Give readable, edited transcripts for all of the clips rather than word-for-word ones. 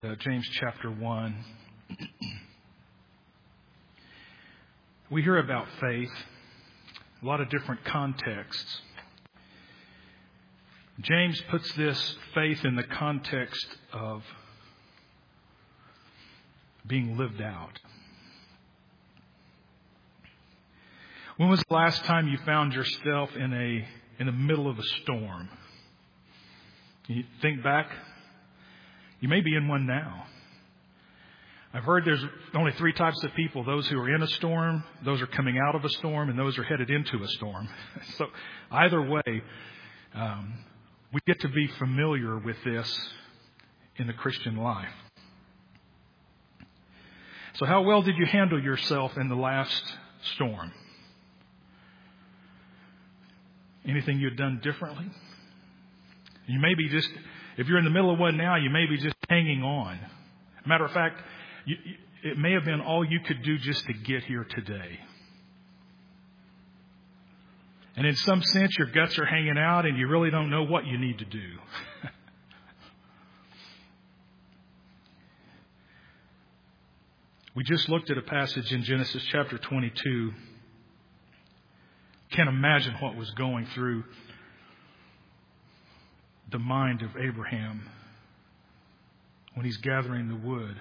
James chapter 1. We hear about faith, a lot of different contexts. James puts this faith in the context of being lived out. When was the last time you found yourself in the middle of a storm? You think back. You may be in one now. I've heard there's only three types of people: those who are in a storm, those who are coming out of a storm, and those who are headed into a storm. So either way, we get to be familiar with this in the Christian life. So how well did you handle yourself in the last storm? Anything you'd done differently? You may be just, if you're in the middle of one now, you may be just hanging on. Matter of fact, it may have been all you could do just to get here today. And in some sense, your guts are hanging out and you really don't know what you need to do. We just looked at a passage in Genesis chapter 22. Can't imagine what was going through the mind of Abraham when he's gathering the wood.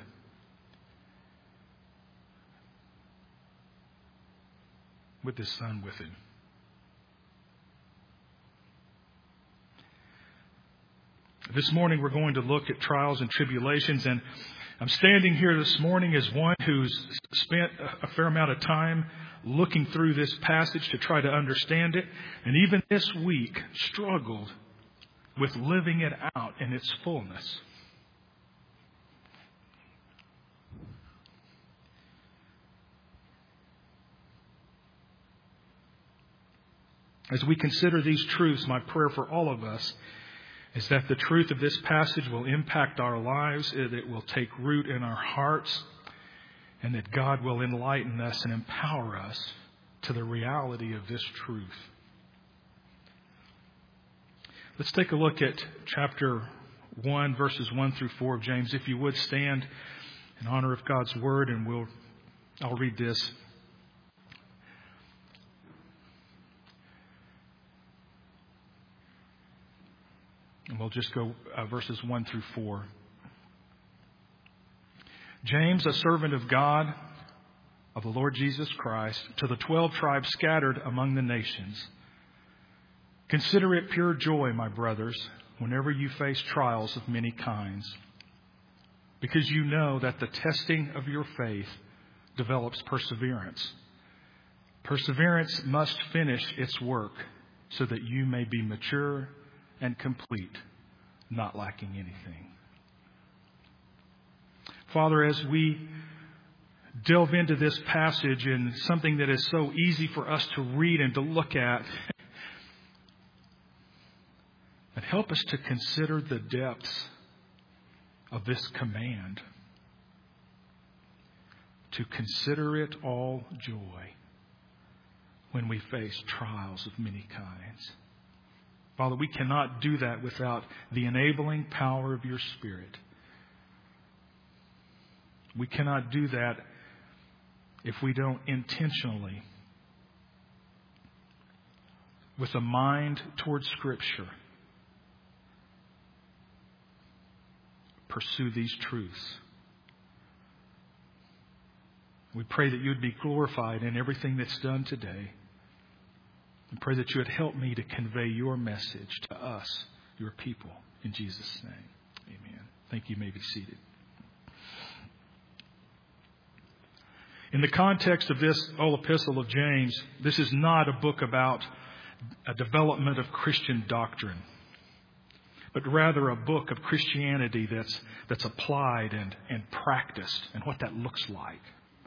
With his son with him. This morning we're going to look at trials and tribulations, and I'm standing here this morning as one who's spent a fair amount of time looking through this passage to try to understand it, and even this week struggled with living it out in its fullness. As we consider these truths, my prayer for all of us is that the truth of this passage will impact our lives, that it will take root in our hearts, and that God will enlighten us and empower us to the reality of this truth. Let's take a look at chapter 1, verses 1 through 4 of James. If you would stand in honor of God's word, and I'll read this. And we'll just go verses 1 through 4. James, a servant of God, of the Lord Jesus Christ, to the 12 tribes scattered among the nations. Consider it pure joy, my brothers, whenever you face trials of many kinds, because you know that the testing of your faith develops perseverance. Perseverance must finish its work so that you may be mature and complete, not lacking anything. Father, as we delve into this passage and something that is so easy for us to read and to look at, and help us to consider the depths of this command, to consider it all joy when we face trials of many kinds. Father, we cannot do that without the enabling power of your Spirit. We cannot do that if we don't intentionally, with a mind towards Scripture, pursue these truths. We pray that you would be glorified in everything that's done today. And pray that you would help me to convey your message to us, your people, in Jesus' name. Amen. Thank you. You may be seated. In the context of this whole epistle of James, this is not a book about a development of Christian doctrine, but rather a book of Christianity that's applied and practiced, and what that looks like.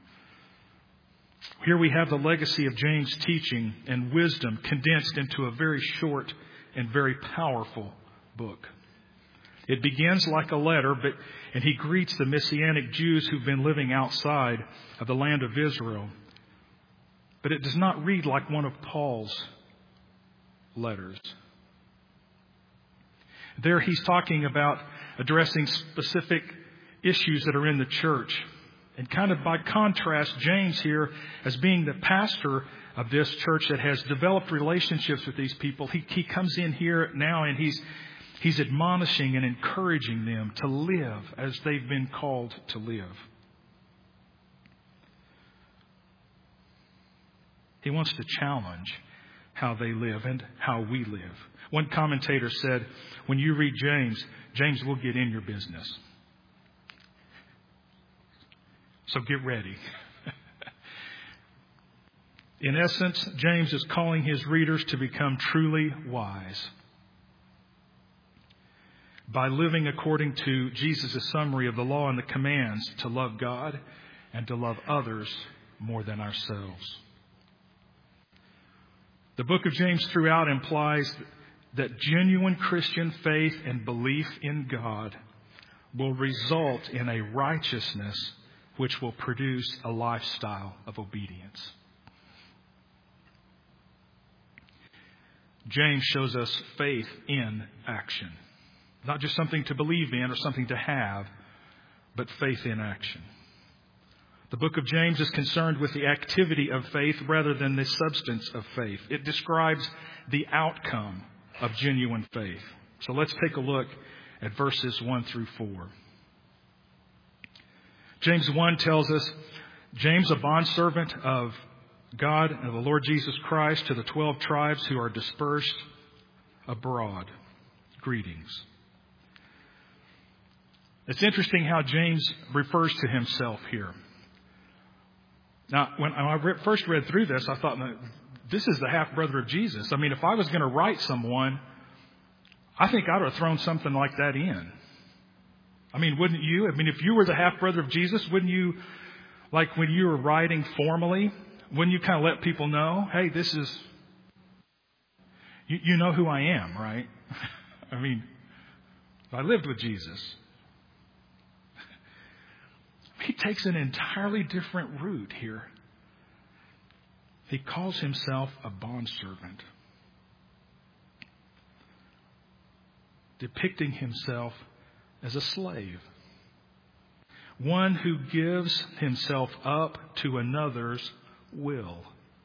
Here we have the legacy of James' teaching and wisdom condensed into a very short and very powerful book. It begins like a letter, and he greets the Messianic Jews who've been living outside of the land of Israel. But it does not read like one of Paul's letters. There he's talking about addressing specific issues that are in the church. And kind of by contrast, James here, as being the pastor of this church that has developed relationships with these people, he comes in here now and he's admonishing and encouraging them to live as they've been called to live. He wants to challenge how they live and how we live. One commentator said, when you read James will get in your business. So get ready. In essence, James is calling his readers to become truly wise by living according to Jesus' summary of the law and the commands to love God and to love others more than ourselves. The book of James throughout implies that genuine Christian faith and belief in God will result in a righteousness which will produce a lifestyle of obedience. James shows us faith in action. Not just something to believe in or something to have, but faith in action. The book of James is concerned with the activity of faith rather than the substance of faith. It describes the outcome of genuine faith. So let's take a look at verses 1 through 4. James 1 tells us, James, a bondservant of God and of the Lord Jesus Christ, to the 12 tribes who are dispersed abroad. Greetings. It's interesting how James refers to himself here. Now, when I first read through this, I thought, this is the half-brother of Jesus. I mean, if I was going to write someone, I think I would have thrown something like that in. I mean, wouldn't you? I mean, if you were the half-brother of Jesus, wouldn't you, like when you were writing formally, wouldn't you kind of let people know, hey, this is, you know who I am, right? I mean, I lived with Jesus. He takes an entirely different route here. He calls himself a bondservant, depicting himself as a slave, one who gives himself up to another's will.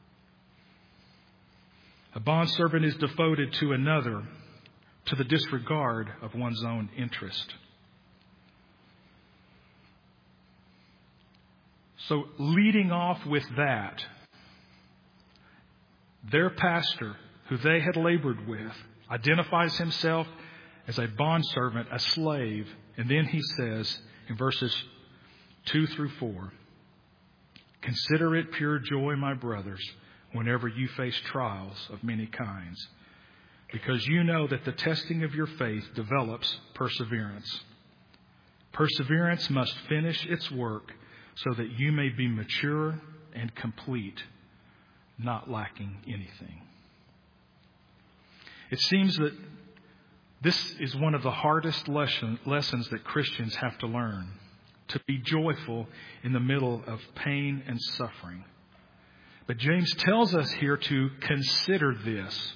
A bondservant is devoted to another, to the disregard of one's own interest. So leading off with that, their pastor, who they had labored with, identifies himself as a bondservant, a slave. And then he says in verses 2 through 4, consider it pure joy, my brothers, whenever you face trials of many kinds, because you know that the testing of your faith develops perseverance. Perseverance must finish its work so that you may be mature and complete, not lacking anything. It seems that this is one of the hardest lessons that Christians have to learn, to be joyful in the middle of pain and suffering. But James tells us here to consider this.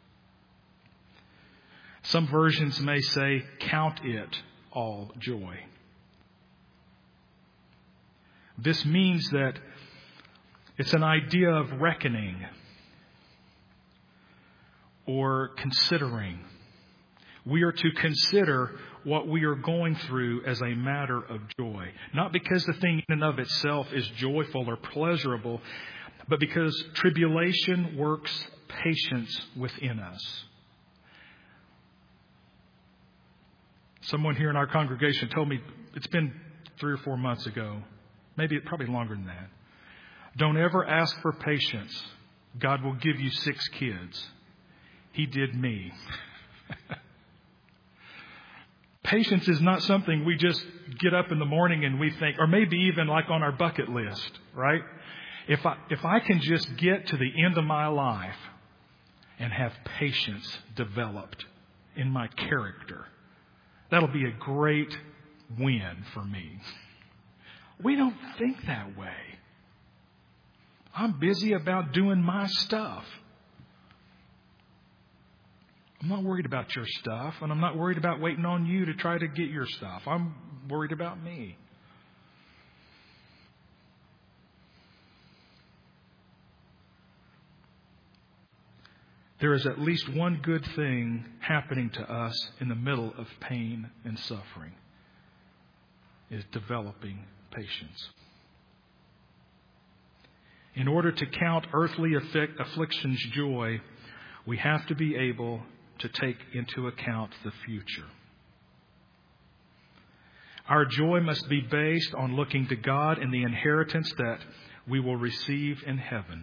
Some versions may say, count it all joy. This means that it's an idea of reckoning or considering. We are to consider what we are going through as a matter of joy. Not because the thing in and of itself is joyful or pleasurable, but because tribulation works patience within us. Someone here in our congregation told me, it's been 3 or 4 months ago, probably longer than that. Don't ever ask for patience. God will give you 6 kids. He did me. Patience is not something we just get up in the morning and we think, or maybe even like on our bucket list, right? If I can just get to the end of my life and have patience developed in my character, that'll be a great win for me. We don't think that way. I'm busy about doing my stuff. I'm not worried about your stuff, and I'm not worried about waiting on you to try to get your stuff. I'm worried about me. There is at least one good thing happening to us in the middle of pain and suffering. Is developing patience. In order to count earthly afflictions joy, we have to be able to take into account the future. Our joy must be based on looking to God and the inheritance that we will receive in heaven.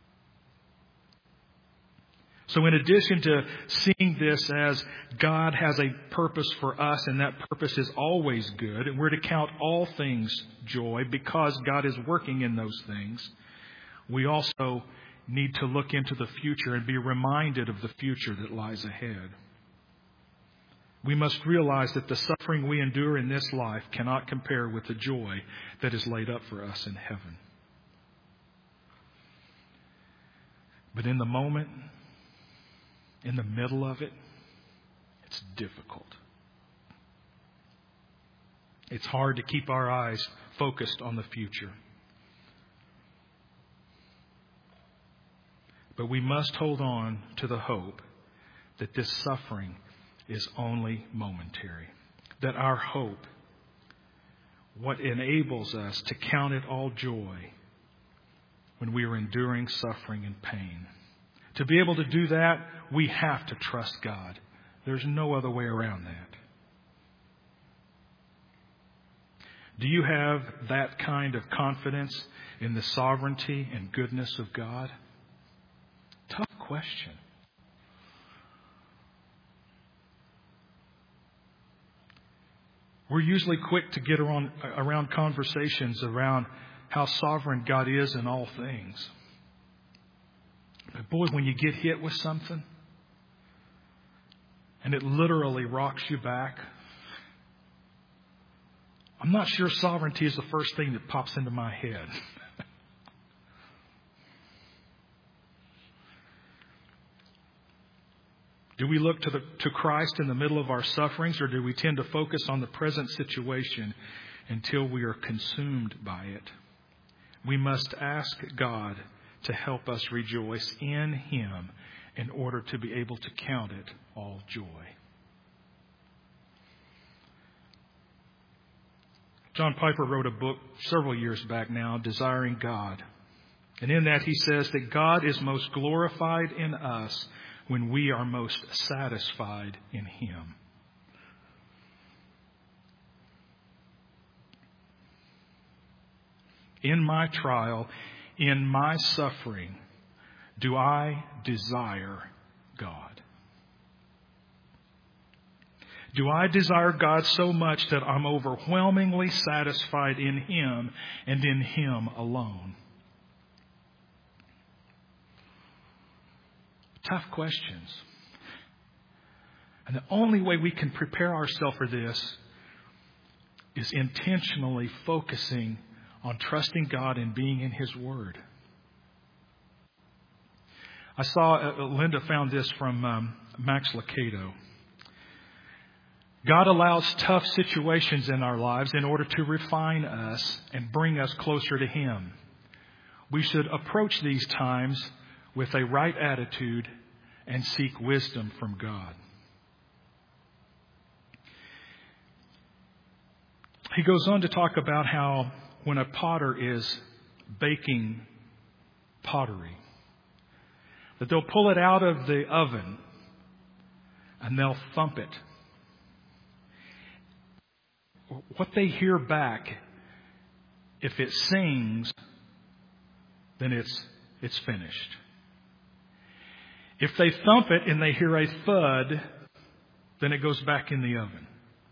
So in addition to seeing this as God has a purpose for us and that purpose is always good, and we're to count all things joy because God is working in those things, we also need to look into the future and be reminded of the future that lies ahead. We must realize that the suffering we endure in this life cannot compare with the joy that is laid up for us in heaven. But in the moment, in the middle of it, it's difficult. It's hard to keep our eyes focused on the future. But we must hold on to the hope that this suffering is only momentary. That our hope, what enables us to count it all joy when we are enduring suffering and pain. To be able to do that, we have to trust God. There's no other way around that. Do you have that kind of confidence in the sovereignty and goodness of God? Tough question. We're usually quick to get around conversations around how sovereign God is in all things. But boy, when you get hit with something and it literally rocks you back, I'm not sure sovereignty is the first thing that pops into my head. Do we look to Christ in the middle of our sufferings, or do we tend to focus on the present situation until we are consumed by it? We must ask God to help us rejoice in Him in order to be able to count it all joy. John Piper wrote a book several years back now, Desiring God. And in that he says that God is most glorified in us when we are most satisfied in Him. In my trial, in my suffering, do I desire God? Do I desire God so much that I'm overwhelmingly satisfied in Him and in Him alone? Tough questions. And the only way we can prepare ourselves for this is intentionally focusing on trusting God and being in His Word. I saw, Linda found this from Max Lucado. God allows tough situations in our lives in order to refine us and bring us closer to Him. We should approach these times with a right attitude and seek wisdom from God. He goes on to talk about how when a potter is baking pottery, that they'll pull it out of the oven and they'll thump it. What they hear back, if it sings, then it's finished. If they thump it and they hear a thud, then it goes back in the oven.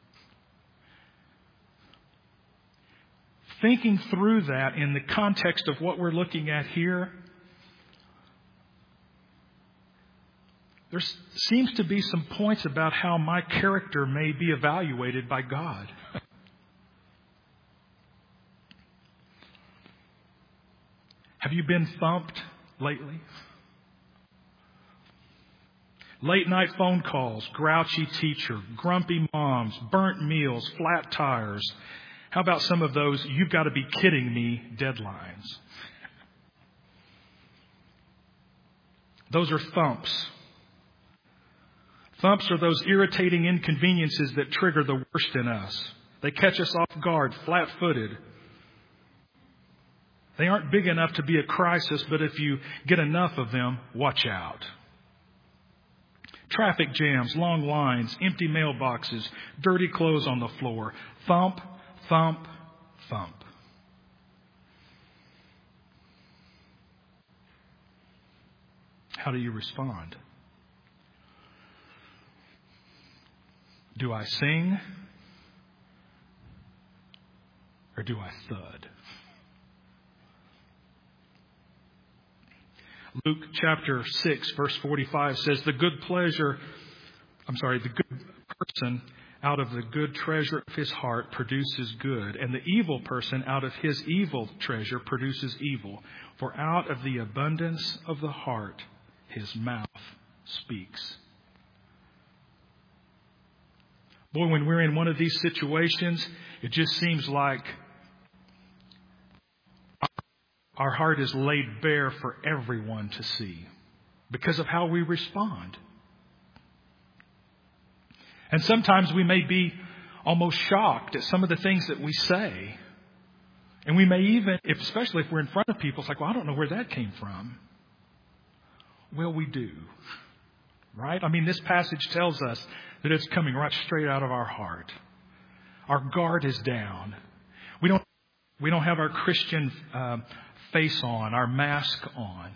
Thinking through that in the context of what we're looking at here, there seems to be some points about how my character may be evaluated by God. Have you been thumped lately? Late night phone calls, grouchy teacher, grumpy moms, burnt meals, flat tires. How about some of those "you've got to be kidding me" deadlines? Those are thumps. Thumps are those irritating inconveniences that trigger the worst in us. They catch us off guard, flat-footed. They aren't big enough to be a crisis, but if you get enough of them, watch out. Traffic jams, long lines, empty mailboxes, dirty clothes on the floor. Thump, thump, thump. How do you respond? Do I sing? Or do I thud? Luke chapter 6, verse 45 says, the good person out of the good treasure of his heart produces good, and the evil person out of his evil treasure produces evil. For out of the abundance of the heart, his mouth speaks. Boy, when we're in one of these situations, it just seems like our heart is laid bare for everyone to see because of how we respond. And sometimes we may be almost shocked at some of the things that we say. And we may even, especially if we're in front of people, it's like, well, I don't know where that came from. Well, we do. Right? I mean, this passage tells us that it's coming right straight out of our heart. Our guard is down. We don't have our Christian face on, our mask on.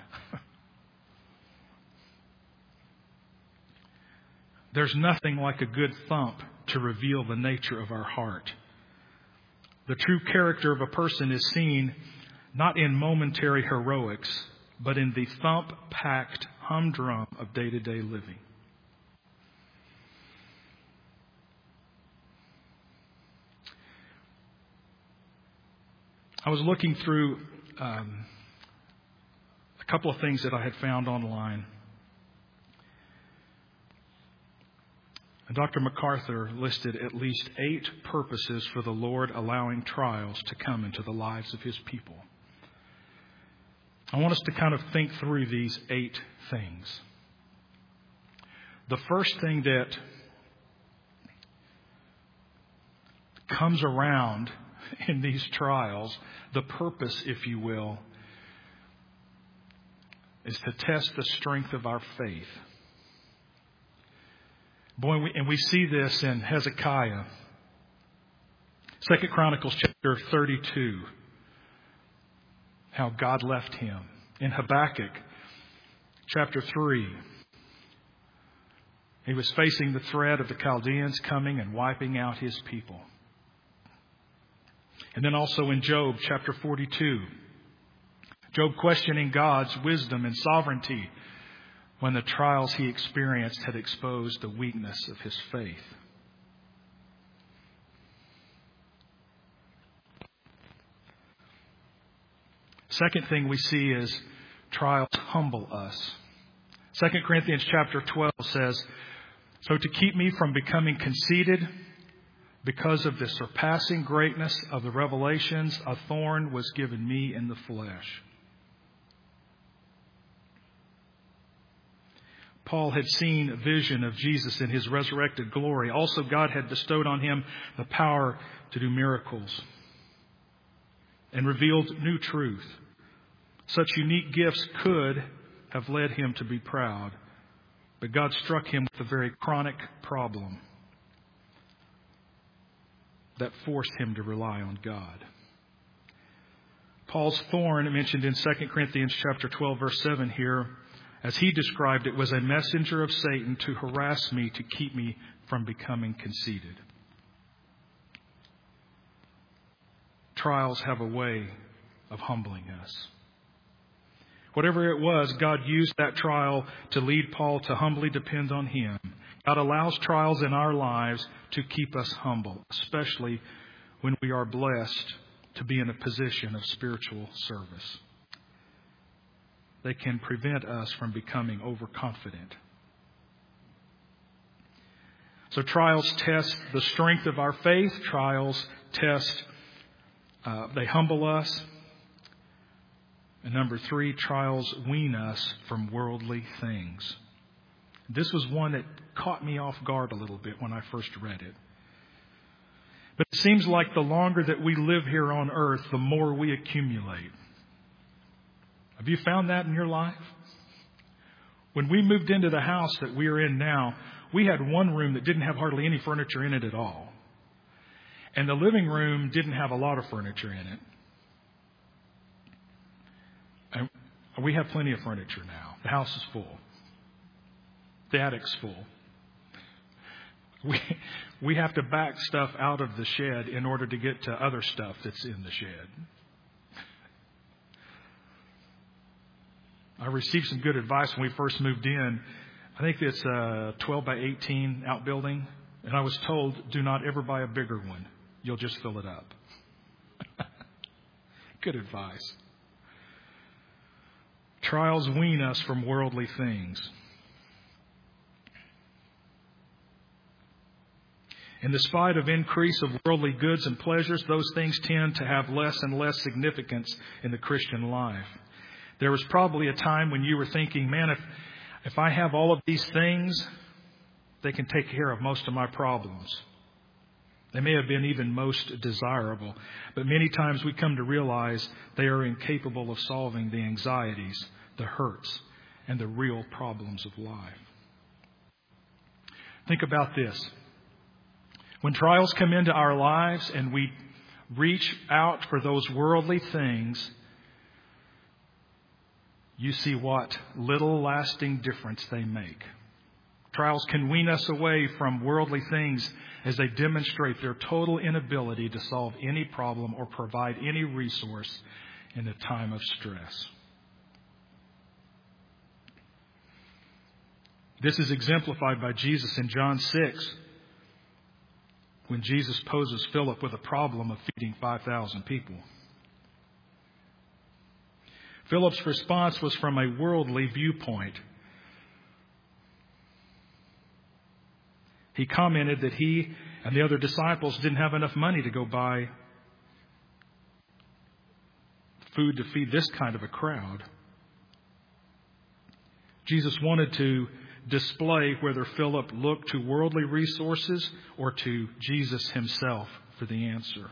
There's nothing like a good thump to reveal the nature of our heart. The true character of a person is seen not in momentary heroics, but in the thump-packed humdrum of day-to-day living. I was looking through a couple of things that I had found online. And Dr. MacArthur listed at least 8 purposes for the Lord allowing trials to come into the lives of His people. I want us to kind of think through these 8 things. The first thing that comes around in these trials, the purpose, if you will, is to test the strength of our faith. Boy, and we see this in Hezekiah. 2 Chronicles chapter 32. How God left him. In Habakkuk chapter 3. He was facing the threat of the Chaldeans coming and wiping out his people. And then also in Job chapter 42. Job questioning God's wisdom and sovereignty when the trials he experienced had exposed the weakness of his faith. Second thing we see is trials humble us. 2 Corinthians chapter 12 says, so to keep me from becoming conceited, because of the surpassing greatness of the revelations, a thorn was given me in the flesh. Paul had seen a vision of Jesus in His resurrected glory. Also, God had bestowed on him the power to do miracles and revealed new truth. Such unique gifts could have led him to be proud, but God struck him with a very chronic problem that forced him to rely on God. Paul's thorn, mentioned in 2 Corinthians chapter 12, verse 7 here, as he described it, was a messenger of Satan to harass me, to keep me from becoming conceited. Trials have a way of humbling us. Whatever it was, God used that trial to lead Paul to humbly depend on Him. God allows trials in our lives to keep us humble, especially when we are blessed to be in a position of spiritual service. They can prevent us from becoming overconfident. So trials test the strength of our faith. Trials they humble us. And number 3, trials wean us from worldly things. This was one that caught me off guard a little bit when I first read it. But it seems like the longer that we live here on earth, the more we accumulate. Have you found that in your life? When we moved into the house that we are in now, we had one room that didn't have hardly any furniture in it at all. And the living room didn't have a lot of furniture in it. And we have plenty of furniture now. The house is full. The attic's full. We have to back stuff out of the shed in order to get to other stuff that's in the shed. I received some good advice when we first moved in. I think it's a 12 by 18 outbuilding. And I was told, do not ever buy a bigger one. You'll just fill it up. Good advice. Trials wean us from worldly things. In the spite of increase of worldly goods and pleasures, those things tend to have less and less significance in the Christian life. There was probably a time when you were thinking, man, if I have all of these things, they can take care of most of my problems. They may have been even most desirable, but many times we come to realize they are incapable of solving the anxieties, the hurts, and the real problems of life. Think about this. When trials come into our lives and we reach out for those worldly things, you see what little lasting difference they make. Trials can wean us away from worldly things as they demonstrate their total inability to solve any problem or provide any resource in a time of stress. This is exemplified by Jesus in John 6, when Jesus poses Philip with a problem of feeding 5,000 people. Philip's response was from a worldly viewpoint. He commented that he and the other disciples didn't have enough money to go buy food to feed this kind of a crowd. Jesus wanted to display whether Philip looked to worldly resources or to Jesus himself for the answer.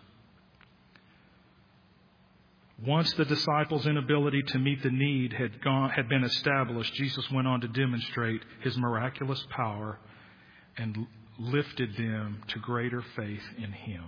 Once the disciples' inability to meet the need had been established, Jesus went on to demonstrate his miraculous power and lifted them to greater faith in him.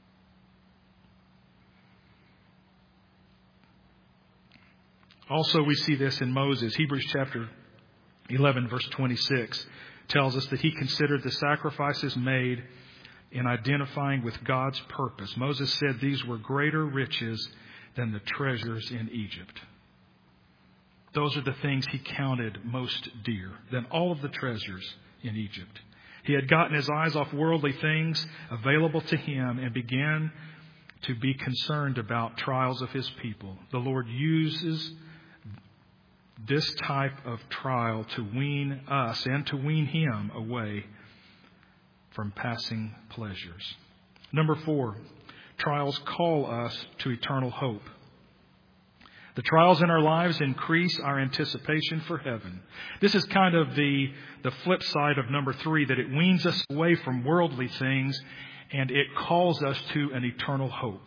Also, we see this in Moses. Hebrews chapter 11, verse 26 tells us that he considered the sacrifices made in identifying with God's purpose. Moses said these were greater riches than the treasures in Egypt. Those are the things he counted most dear than all of the treasures in Egypt. He had gotten his eyes off worldly things available to him and began to be concerned about trials of his people. The Lord uses this type of trial to wean us and to wean him away from passing pleasures. Number 4, trials call us to eternal hope. The trials in our lives increase our anticipation for heaven. This is kind of the flip side of number 3, that it weans us away from worldly things and it calls us to an eternal hope.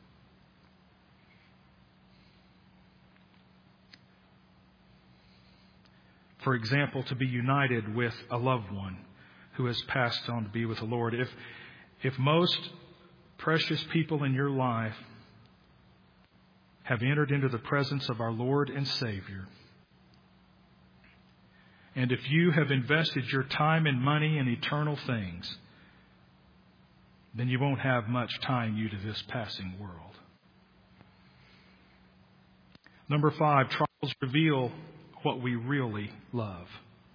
For example, to be united with a loved one who has passed on to be with the Lord. If most precious people in your life have entered into the presence of our Lord and Savior, and if you have invested your time and money in eternal things, then you won't have much tying you to this passing world. Number 5, trials reveal what we really love.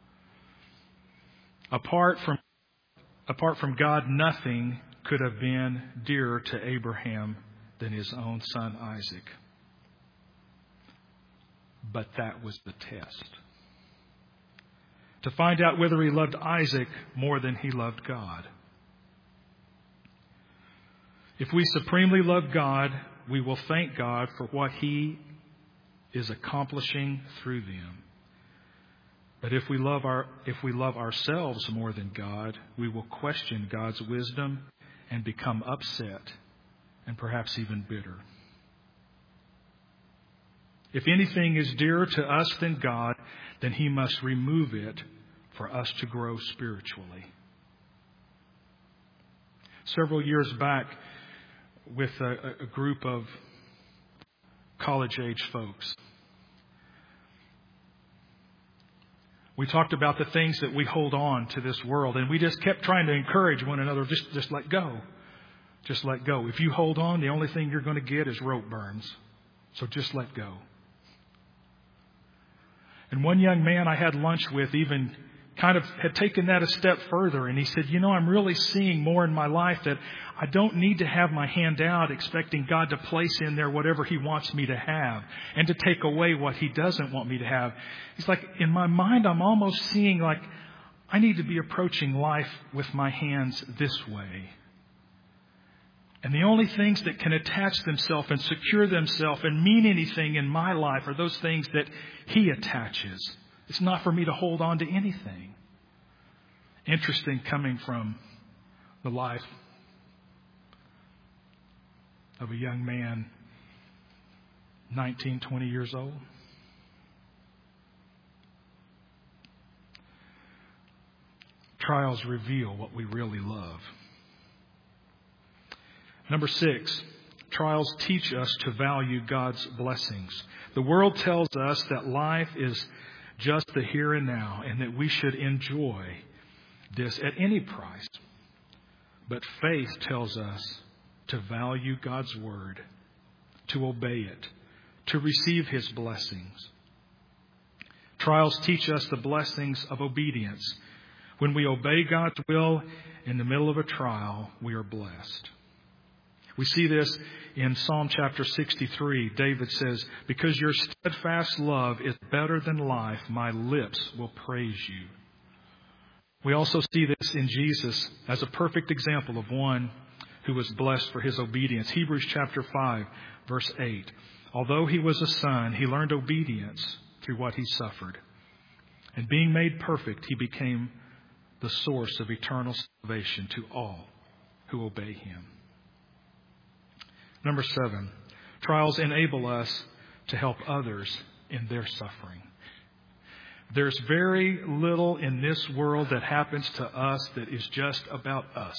Apart from God, nothing could have been dearer to Abraham than his own son Isaac. But that was the test. to find out whether he loved Isaac more than he loved God. If we supremely love God, we will thank God for what he is accomplishing through them. But if we love ourselves more than God, we will question God's wisdom and become upset and perhaps even bitter. If anything is dearer to us than God, then he must remove it for us to grow spiritually. Several years back, with a group of college-age folks, we talked about the things that we hold on to this world, and we just kept trying to encourage one another, just let go. Just let go. If you hold on, the only thing you're going to get is rope burns. So just let go. And one young man I had lunch with even kind of had taken that a step further. And he said, I'm really seeing more in my life that I don't need to have my hand out expecting God to place in there whatever he wants me to have and to take away what he doesn't want me to have. He's like, in my mind, I'm almost seeing like I need to be approaching life with my hands this way. And the only things that can attach themselves and secure themselves and mean anything in my life are those things that he attaches. It's not for me to hold on to anything. Interesting, coming from the life of a young man, 19, 20 years old. Trials reveal what we really love. Number 6, trials teach us to value God's blessings. The world tells us that life is just the here and now and that we should enjoy this at any price. But faith tells us to value God's word, to obey it, to receive his blessings. Trials teach us the blessings of obedience. When we obey God's will in the middle of a trial, we are blessed. We see this in Psalm chapter 63. David says, because your steadfast love is better than life, my lips will praise you. We also see this in Jesus as a perfect example of one who was blessed for his obedience. Hebrews chapter 5, verse 8. Although he was a son, he learned obedience through what he suffered. And being made perfect, he became the source of eternal salvation to all who obey him. Number 7, trials enable us to help others in their suffering. There's very little in this world that happens to us that is just about us.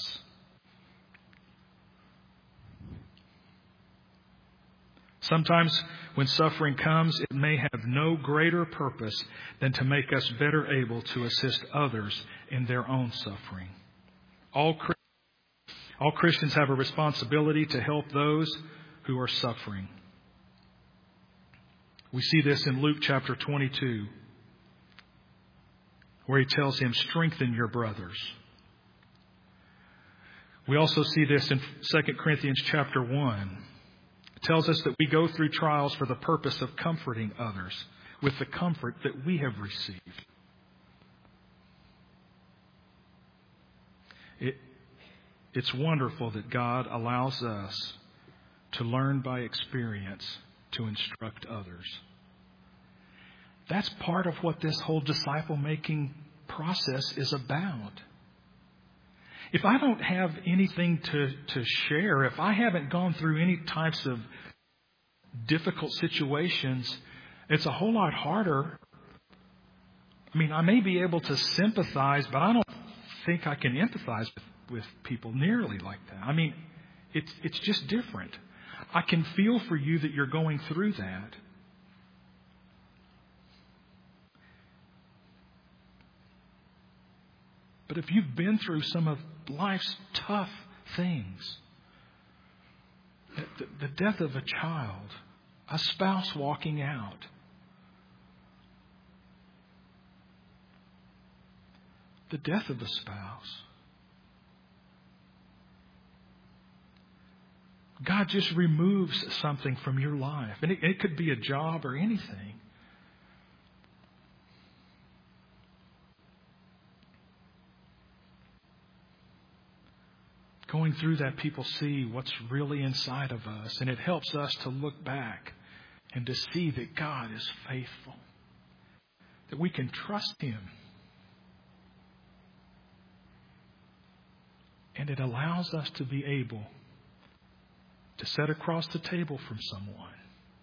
Sometimes when suffering comes, it may have no greater purpose than to make us better able to assist others in their own suffering. All Christians have a responsibility to help those who are suffering. We see this in Luke chapter 22, where he tells him, strengthen your brothers. We also see this in 2 Corinthians chapter 1. It tells us that we go through trials for the purpose of comforting others with the comfort that we have received. It's wonderful that God allows us to learn by experience to instruct others. That's part of what this whole disciple-making process is about. If I don't have anything to share, if I haven't gone through any types of difficult situations, it's a whole lot harder. I mean, I may be able to sympathize, but I don't think I can empathize with people nearly like that. I mean, it's just different. I can feel for you that you're going through that. But if you've been through some of life's tough things, the death of a child, a spouse walking out, the death of a spouse, God just removes something from your life. And it could be a job or anything. Going through that, people see what's really inside of us, and it helps us to look back and to see that God is faithful, that we can trust Him. And it allows us to be able to sit across the table from someone,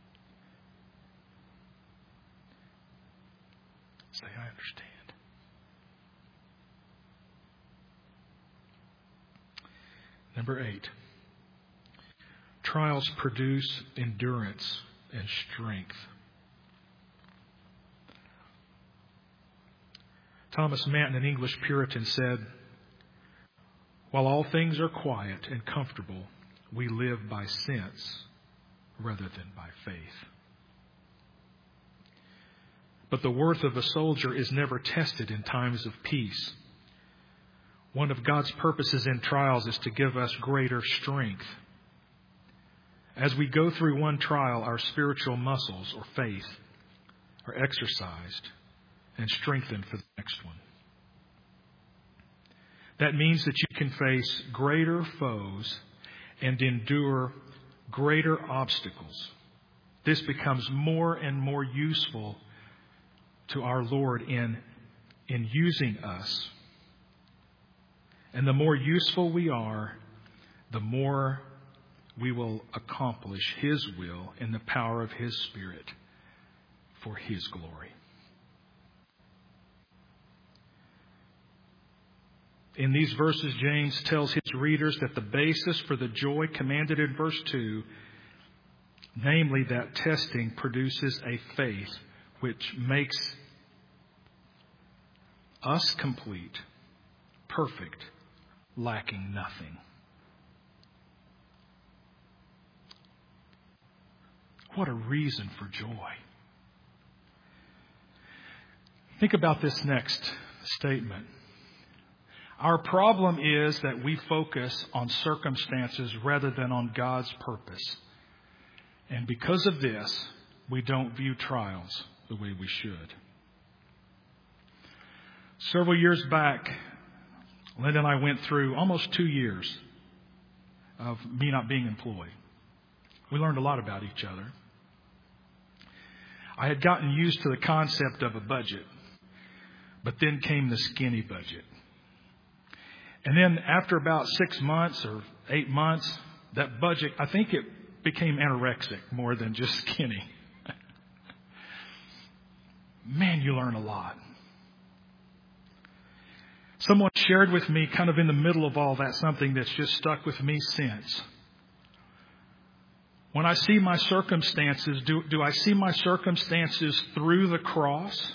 say, I understand. Number 8, trials produce endurance and strength. Thomas Manton, an English Puritan, said, while all things are quiet and comfortable, we live by sense rather than by faith. But the worth of a soldier is never tested in times of peace. One of God's purposes in trials is to give us greater strength. As we go through one trial, our spiritual muscles or faith are exercised and strengthened for the next one. That means that you can face greater foes and endure greater obstacles. This becomes more and more useful to our Lord in using us. And the more useful we are, the more we will accomplish His will in the power of His Spirit for His glory. In these verses, James tells his readers that the basis for the joy commanded in verse 2, namely that testing produces a faith which makes us complete, perfect, lacking nothing. What a reason for joy. Think about this next statement. Our problem is that we focus on circumstances rather than on God's purpose. And because of this, we don't view trials the way we should. Several years back, Linda and I went through almost 2 years of me not being employed. We learned a lot about each other. I had gotten used to the concept of a budget, but then came the skinny budget. And then after about 6 months or 8 months, that budget, I think it became anorexic more than just skinny. Man, you learn a lot. Someone shared with me, kind of in the middle of all that, something that's just stuck with me since. When I see my circumstances, do I see my circumstances through the cross?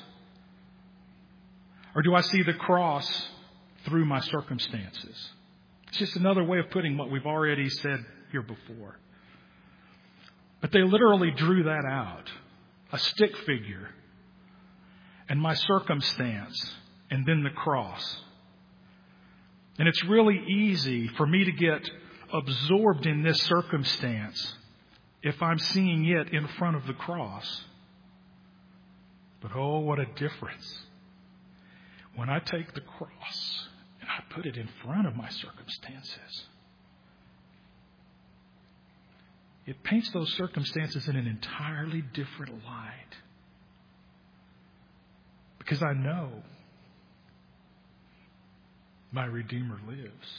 Or do I see the cross through my circumstances? It's just another way of putting what we've already said here before. But they literally drew that out. A stick figure. And my circumstance. And then the cross. And it's really easy for me to get absorbed in this circumstance if I'm seeing it in front of the cross. But oh, what a difference when I take the cross and I put it in front of my circumstances. It paints those circumstances in an entirely different light. Because I know my Redeemer lives.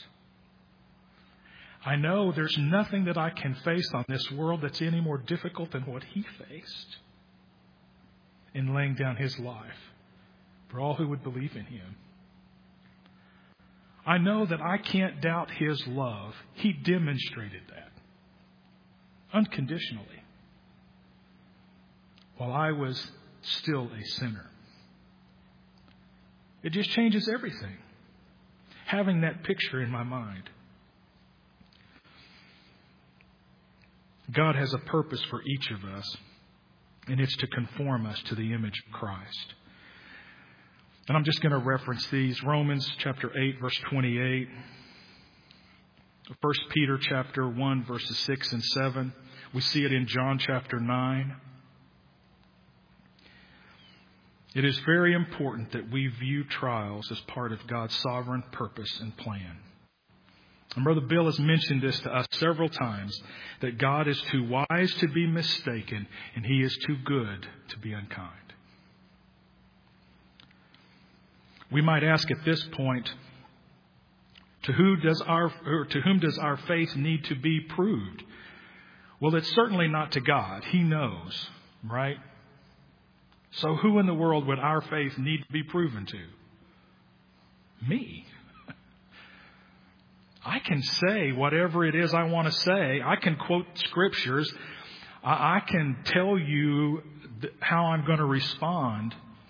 I know there's nothing that I can face on this world that's any more difficult than what He faced in laying down His life for all who would believe in Him. I know that I can't doubt His love. He demonstrated that unconditionally while I was still a sinner. It just changes everything, having that picture in my mind. God has a purpose for each of us, and it's to conform us to the image of Christ. And I'm just going to reference these. Romans chapter 8, verse 28. 1 Peter chapter 1, verses 6 and 7. We see it in John chapter 9. It is very important that we view trials as part of God's sovereign purpose and plan. And Brother Bill has mentioned this to us several times, that God is too wise to be mistaken, and He is too good to be unkind. We might ask at this point, to whom does our faith need to be proved? Well, it's certainly not to God. He knows, right? So who in the world would our faith need to be proven to? Me. I can say whatever it is I want to say. I can quote scriptures. I can tell you how I'm going to respond.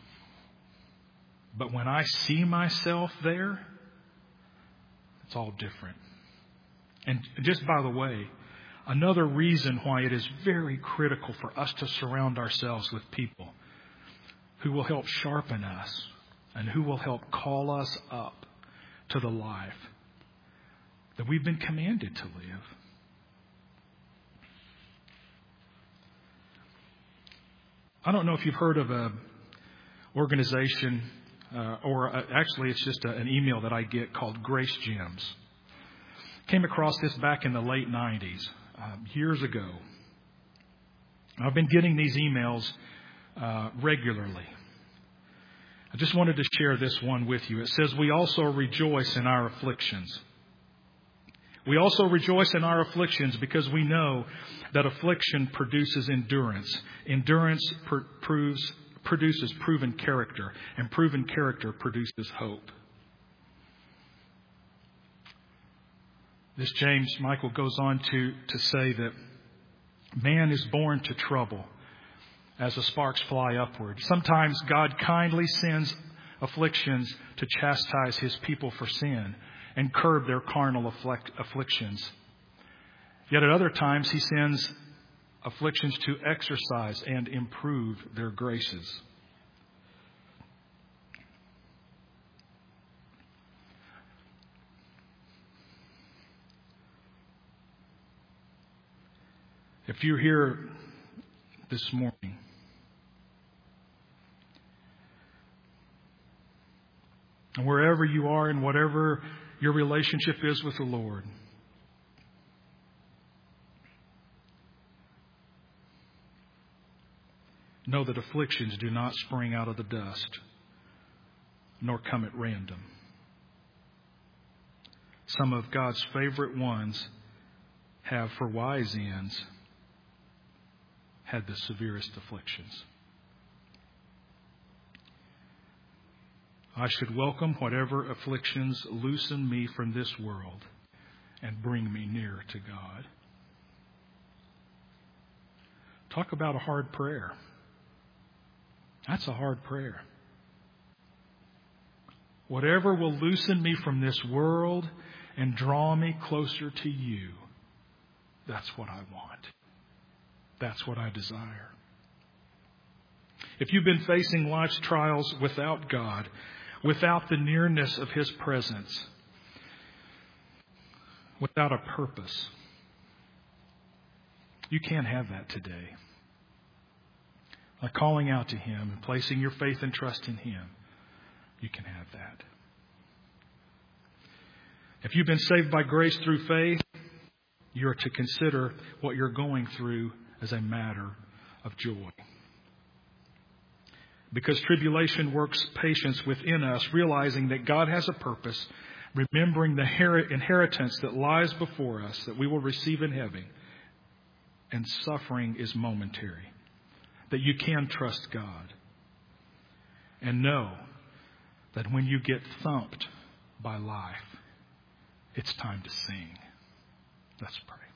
But when I see myself there, it's all different. And just by the way, another reason why it is very critical for us to surround ourselves with people who will help sharpen us and who will help call us up to the life that we've been commanded to live. I don't know if you've heard of an organization, actually it's just an email that I get called Grace Gems. Came across this back in the late 90s, years ago. I've been getting these emails regularly. I just wanted to share this one with you. It says, "We also rejoice in our afflictions. We also rejoice in our afflictions because we know that affliction produces endurance. Endurance produces proven character, and proven character produces hope." This James Michael goes on to say that man is born to trouble as the sparks fly upward. Sometimes God kindly sends afflictions to chastise His people for sin and curb their carnal afflictions. Yet at other times He sends afflictions to exercise and improve their graces. If you're here this morning and wherever you are and whatever your relationship is with the Lord, know that afflictions do not spring out of the dust, nor come at random. Some of God's favorite ones have, for wise ends, had the severest afflictions. I should welcome whatever afflictions loosen me from this world and bring me nearer to God. Talk about a hard prayer. That's a hard prayer. Whatever will loosen me from this world and draw me closer to You, that's what I want. That's what I desire. If you've been facing life's trials without God, without the nearness of His presence, without a purpose, you can't have that today. By calling out to Him and placing your faith and trust in Him, you can have that. If you've been saved by grace through faith, you are to consider what you're going through as a matter of joy. Because tribulation works patience within us, realizing that God has a purpose, remembering the inheritance that lies before us that we will receive in heaven, and suffering is momentary. That you can trust God. And know that when you get thumped by life, it's time to sing. Let's pray.